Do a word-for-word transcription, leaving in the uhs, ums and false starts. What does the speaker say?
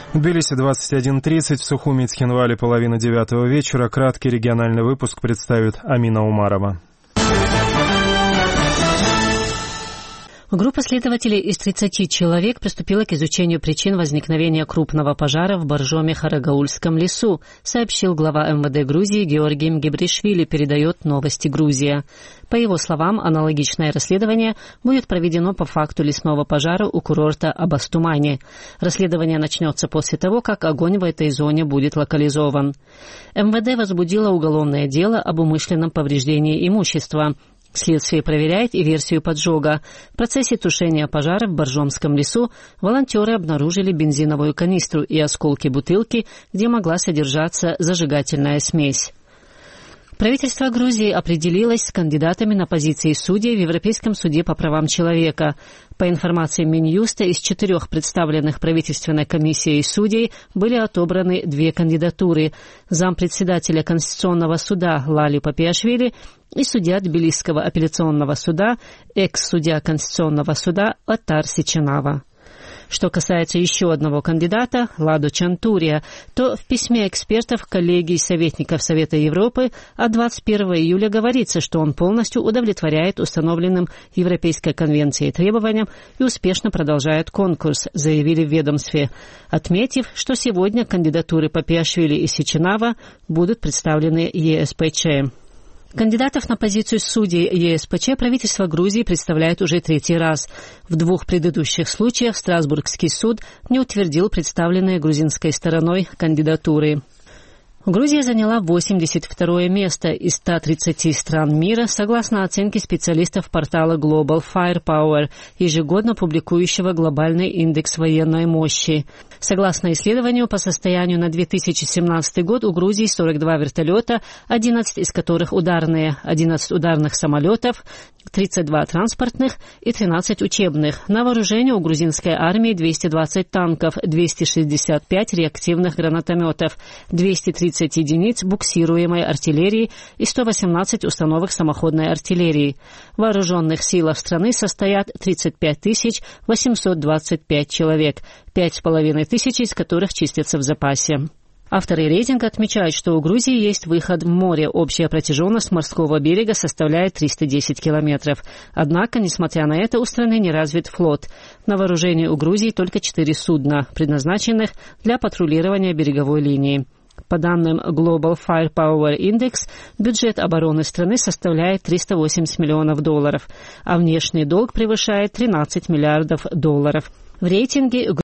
В Тбилиси двадцать один тридцать, в Сухуми и Цхинвале половина девятого вечера. Краткий региональный выпуск представит Амина Умарова. Группа следователей из тридцати человек приступила к изучению причин возникновения крупного пожара в Боржоме-Харагаульском лесу, сообщил глава эм вэ дэ Грузии Георгий Мгебришвили, передает «Новости Грузия». По его словам, аналогичное расследование будет проведено по факту лесного пожара у курорта Абастумани. Расследование начнется после того, как огонь в этой зоне будет локализован. эм вэ дэ возбудило уголовное дело об умышленном повреждении имущества. Следствие проверяет и версию поджога. В процессе тушения пожара в Боржомском лесу волонтеры обнаружили бензиновую канистру и осколки бутылки, где могла содержаться зажигательная смесь. Правительство Грузии определилось с кандидатами на позиции судей в Европейском суде по правам человека. По информации Минюста, из четырех представленных правительственной комиссией судей были отобраны две кандидатуры – зампредседателя Конституционного суда Лали Папиашвили и судья Тбилисского апелляционного суда, экс-судья Конституционного суда Отар Сичинава. Что касается еще одного кандидата, Ладо Чантурия, то в письме экспертов коллегии советников Совета Европы от двадцать первого июля говорится, что он полностью удовлетворяет установленным Европейской конвенцией требованиям и успешно продолжает конкурс, заявили в ведомстве, отметив, что сегодня кандидатуры Папиашвили и Сичинава будут представлены е эс пэ че. Кандидатов на позицию судей е эс пэ че правительство Грузии представляет уже третий раз. В двух предыдущих случаях Страсбургский суд не утвердил представленные грузинской стороной кандидатуры. Грузия заняла восемьдесят второе место из ста тридцати стран мира, согласно оценке специалистов портала Global Firepower, ежегодно публикующего глобальный индекс военной мощи. Согласно исследованию, по состоянию на две тысячи семнадцатый год у Грузии сорок два вертолета, одиннадцать из которых ударные, одиннадцать ударных самолетов, тридцать два транспортных и тринадцать учебных. На вооружении у грузинской армии двести двадцать танков, двести шестьдесят пять реактивных гранатометов, двести тридцать единиц буксируемой артиллерии и сто восемнадцать установок самоходной артиллерии. В вооруженных силах страны состоят тридцать пять тысяч восемьсот двадцать пять человек, пять с половиной тысяч из которых числятся в запасе. Авторы рейтинга отмечают, что у Грузии есть выход в море. Общая протяженность морского берега составляет триста десять километров. Однако, несмотря на это, у страны не развит флот. На вооружении у Грузии только четыре судна, предназначенных для патрулирования береговой линии. По данным Global Firepower Index, бюджет обороны страны составляет триста восемьдесят миллионов долларов, а внешний долг превышает тринадцать миллиардов долларов. В рейтинге